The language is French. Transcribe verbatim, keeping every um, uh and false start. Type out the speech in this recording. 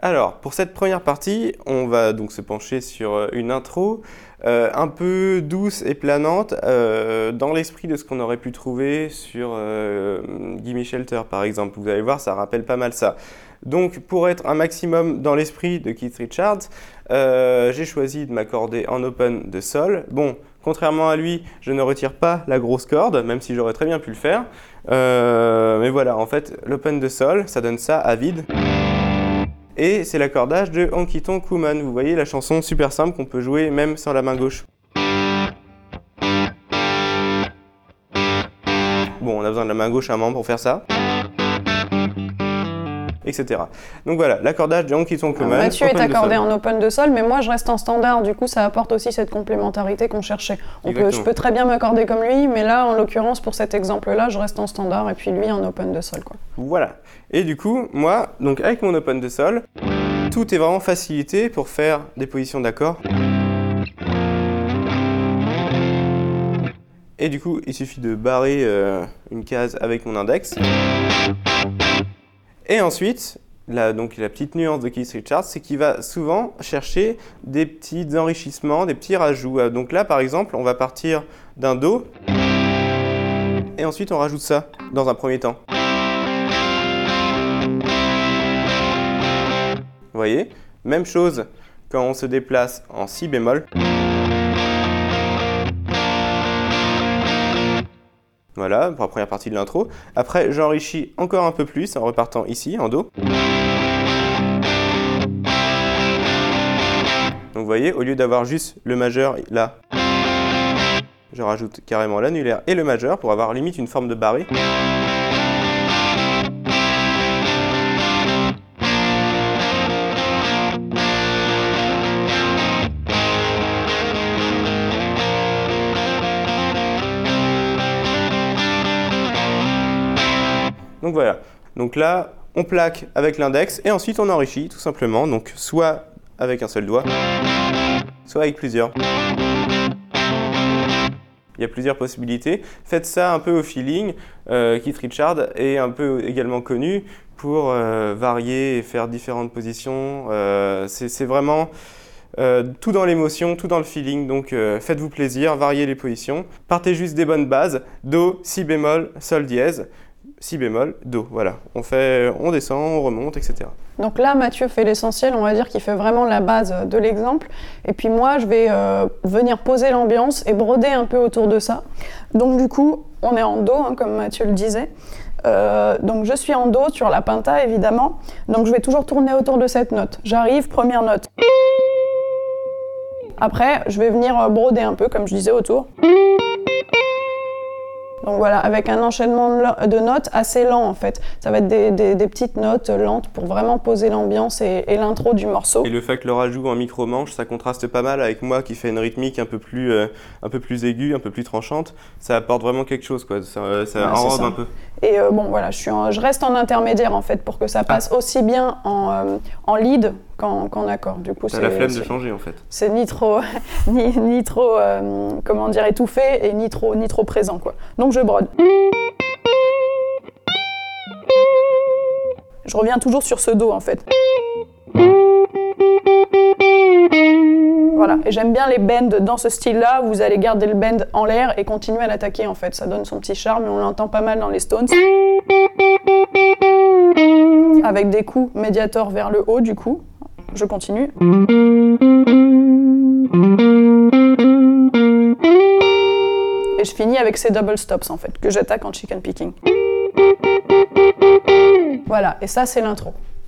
Alors, pour cette première partie, on va donc se pencher sur une intro euh, un peu douce et planante, euh, dans l'esprit de ce qu'on aurait pu trouver sur euh, Gimme Shelter, par exemple. Vous allez voir, ça rappelle pas mal ça. Donc, pour être un maximum dans l'esprit de Keith Richards, euh, j'ai choisi de m'accorder en open de sol. Bon, contrairement à lui, je ne retire pas la grosse corde, même si j'aurais très bien pu le faire. Euh, mais voilà, en fait, l'open de sol, ça donne ça à vide. Et c'est l'accordage de Honky Tonk Woman. Vous voyez la chanson super simple qu'on peut jouer même sans la main gauche. Bon, on a besoin de la main gauche à un moment pour faire ça. Etc. Donc voilà, l'accordage de Honky Tonk Woman. Mathieu est accordé en open de sol, mais moi je reste en standard, du coup ça apporte aussi cette complémentarité qu'on cherchait. On peut, je peux très bien m'accorder comme lui, mais là en l'occurrence pour cet exemple-là, je reste en standard et puis lui en open de sol, quoi. Voilà. Et du coup, moi, donc avec mon open de sol, tout est vraiment facilité pour faire des positions d'accord. Et du coup, il suffit de barrer euh, une case avec mon index. Et ensuite, la, donc, la petite nuance de Keith Richards, c'est qu'il va souvent chercher des petits enrichissements, des petits rajouts. Donc là, par exemple, on va partir d'un Do, et ensuite on rajoute ça dans un premier temps. Vous voyez ? Même chose quand on se déplace en Si bémol. Voilà, pour la première partie de l'intro. Après, j'enrichis encore un peu plus en repartant ici, en Do. Donc vous voyez, au lieu d'avoir juste le majeur là, je rajoute carrément l'annulaire et le majeur pour avoir limite une forme de barré. Donc voilà, donc là on plaque avec l'index et ensuite on enrichit tout simplement, donc soit avec un seul doigt, soit avec plusieurs. Il y a plusieurs possibilités. Faites ça un peu au feeling. Euh, Keith Richards est un peu également connu pour euh, varier et faire différentes positions. Euh, c'est, c'est vraiment euh, tout dans l'émotion, tout dans le feeling. Donc euh, faites-vous plaisir, variez les positions. Partez juste des bonnes bases. Do, Si bémol, Sol dièse. Si bémol, Do, voilà. On fait, on descend, on remonte, et cetera. Donc là, Mathieu fait l'essentiel, on va dire qu'il fait vraiment la base de l'exemple. Et puis moi, je vais euh, venir poser l'ambiance et broder un peu autour de ça. Donc du coup, on est en Do, hein, comme Mathieu le disait. Euh, donc je suis en Do sur la pinta, évidemment. Donc je vais toujours tourner autour de cette note. J'arrive, première note. Après, je vais venir broder un peu, comme je disais, autour. Donc voilà, avec un enchaînement de notes assez lent en fait. Ça va être des, des, des petites notes lentes pour vraiment poser l'ambiance et, et l'intro du morceau. Et le fait que le rajout en micro-manche, ça contraste pas mal avec moi qui fais une rythmique un peu plus, euh, un peu plus aiguë, un peu plus tranchante. Ça apporte vraiment quelque chose, quoi. Ça, ça ouais, enrobe un peu. Et euh, bon voilà, je, suis en, je reste en intermédiaire en fait pour que ça passe ah. aussi bien en, euh, en lead qu'en, qu'en accord. Du coup, t'as la flemme de changer en fait. C'est ni trop, ni, ni trop euh, comment dire, étouffé et ni trop, ni trop présent, quoi. Donc je brode. Je reviens toujours sur ce Do en fait. Voilà, et j'aime bien les bends dans ce style-là. Vous allez garder le bend en l'air et continuer à l'attaquer en fait. Ça donne son petit charme et on l'entend pas mal dans les Stones. Avec des coups médiators vers le haut du coup. Je continue. Et je finis avec ces double stops en fait, que j'attaque en chicken picking. Voilà, et ça c'est l'intro.